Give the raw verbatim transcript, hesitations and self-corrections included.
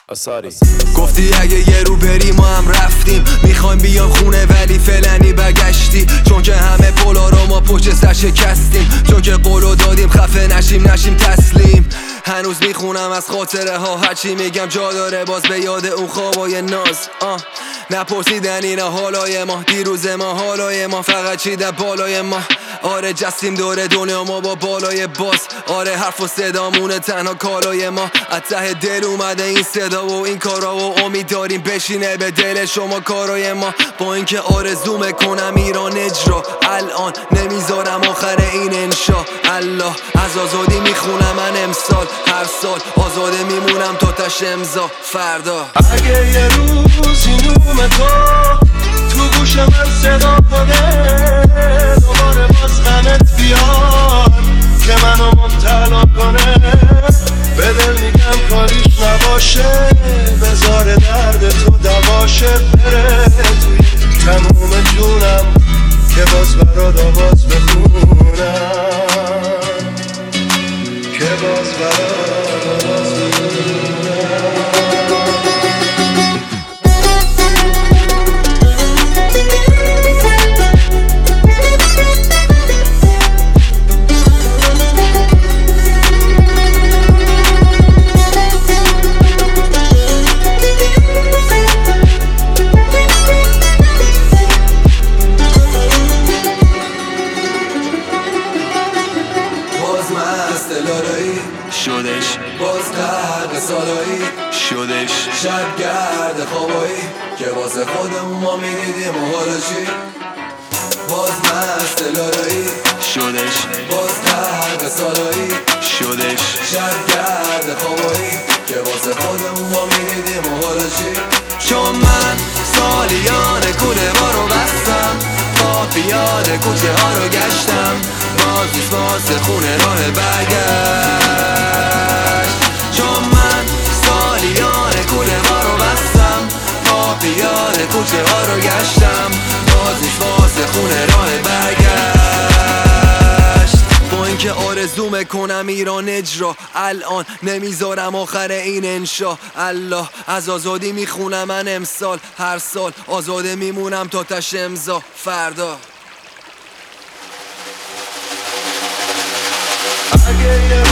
آساری گفتی اگه یه رو بریم ما هم رفتیم، میخوایم بیام خونه ولی فلنی برگشتی، چون که همه پولا رو ما پشت سر شکستیم، چون که قولو دادیم خفه نشیم نشیم تسلیم. هنوز میخونم از خاطره ها، هرچی میگم جا داره باز به یاد اون خوابای ناز. آه نپرسیدن اینا حالای ما، دیروز ما حالای ما فقط چیده بالای ما. آره جستیم دور دنیا ما با بالای باز، آره حرف و صدامونه تنها کالای ما. از ته دل اومده این صدا و این کارا و امید داریم بشینه به دل شما کارای ما. با اینکه آرزو میکنم ایران اجرا، الان نمیذارم آخر این انشا. الله از آزادی میخونم من امسال، هر سال آزاده میمونم تا تش امضا فردا. اگه یه روزی نوم تو تو گوش من صدا کنه، دوباره باز غمت بیاد که منو مبتلا کنه، به دل میگم کاریش نباشه، بذار درد تو دواشه، بره توی تموم جونم که باز برات آواز بخونم، که باز برات آواز بخونم. شدش باز غرق سالایی، شدش شب گرد خوابایی که واسه خودمون ما میدیدیم و حالا چی؟ باز مست لالایی شدش باز غرق سالایی، شدش شب گرد خوابایی که واسه خودمون ما میدیدیم و حالا چی؟ چون من سالیان کوله ما رو بستم، با پیاده کوچه ها رو گشتم، باز نیست واسه خونه راه برگشت. چون من سالیان کوله ما رو بستم، با پیاده کوچه ها رو گشتم، باز نیست واسه خونه راه برگشت. با اینکه آرزو میکنم ایران اجرا، الان نمیذارم آخر این انشا. الله از آزادی میخونم من امسال، هر سال آزاده میمونم تا تش امضا فردا. اگه